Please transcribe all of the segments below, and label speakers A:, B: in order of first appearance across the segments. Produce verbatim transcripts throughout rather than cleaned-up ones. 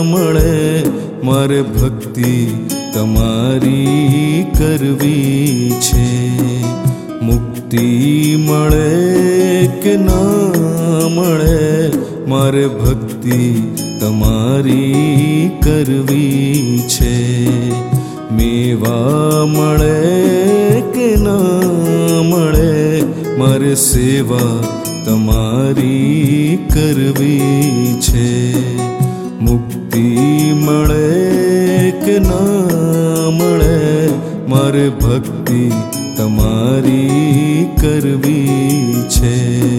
A: મળે મારે ભક્તિ તમારી કરવી છે. મુક્તિ મળે કે ના મળે મારે ભક્તિ તમારી કરવી છે. મેવા મળે કે ના મળે મારે સેવા તમારી કરવી છે. મુક્તિ મળે કે ના મળે મારે ભક્તિ તમારી કરવી છે.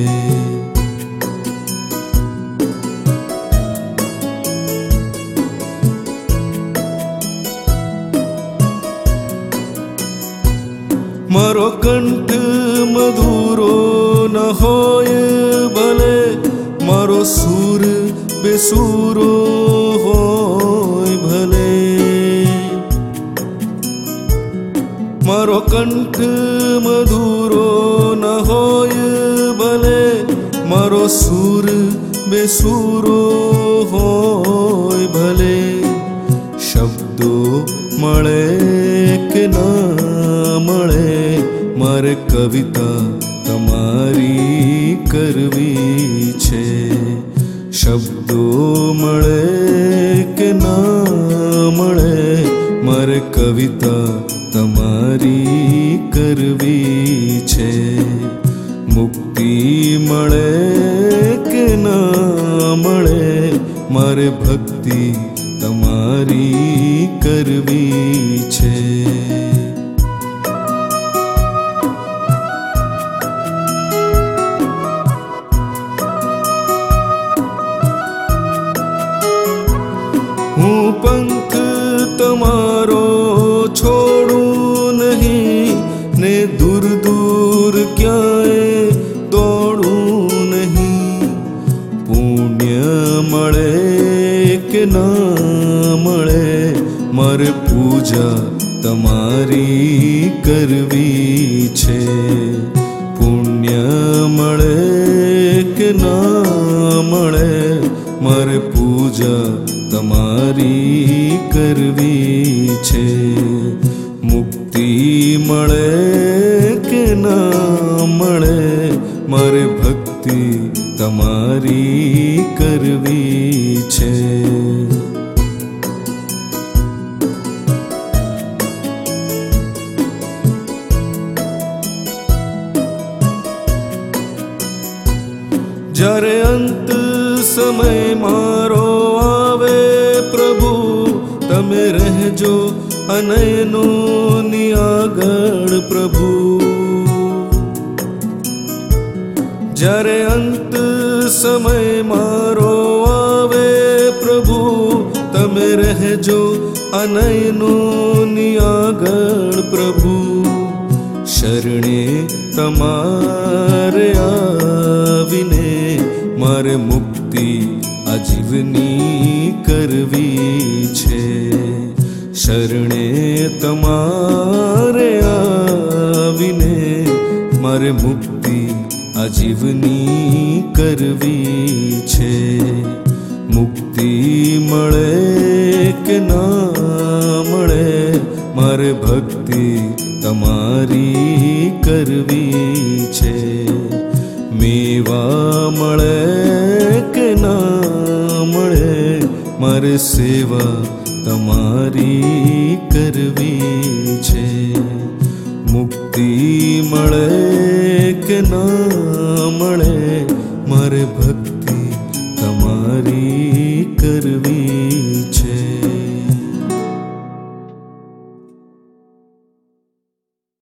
A: મારો કંઠ મધુરો ન હોય ભલે મારો સૂર બેસૂરો હોય ભલે. મારો કંઠ મધુરો ન હોય ભલે મારો સૂર બેસૂરો હોય ભલે. શબ્દો મળે કે ના મળે મારે કવિતા તમારી કરવી છે. શબ્દો મળે કે ના મળે મારે કવિતા તમારી કરવી છે. મુક્તિ મળે કે ના મળે મારે ભક્તિ તમારી કરવી છે. હું પંથ તમારો છોડું નહીં ને દૂર દૂર ક્યાંય દોડું નહીં. પુણ્ય મળે કે ના મળે મારે પૂજા તમારી કરવી છે. પુણ્ય મળે કે ના મળે મારે પૂજા તમારી કરવી છે. મુક્તિ મળે કે ના મળે મારે ભક્તિ તમારી કરવી છે. જ્યારે અંત સમય મારો આવે પ્રભુ તમે રહેજો અનયનોની આગળ પ્રભુ. જ્યારે અંત સમય મારો આવે પ્રભુ તમે રહેજો અનયનોની આગળ પ્રભુ. શરણે તમારે આવીને મારે મુક્તિ આજીવની કરવી છે. શરણે તમારે આવીને મારે મુક્તિ આજીવની કરવી છે. મુક્તિ મળે કે ના મળે મારે ભક્તિ તમારી કરવી છે. મેવા મળે કે ના મળે મારે સેવા તમારી કરવી છે. મુક્તિ મળે કે ના મળે મારે ભક્તિ તમારી કરવી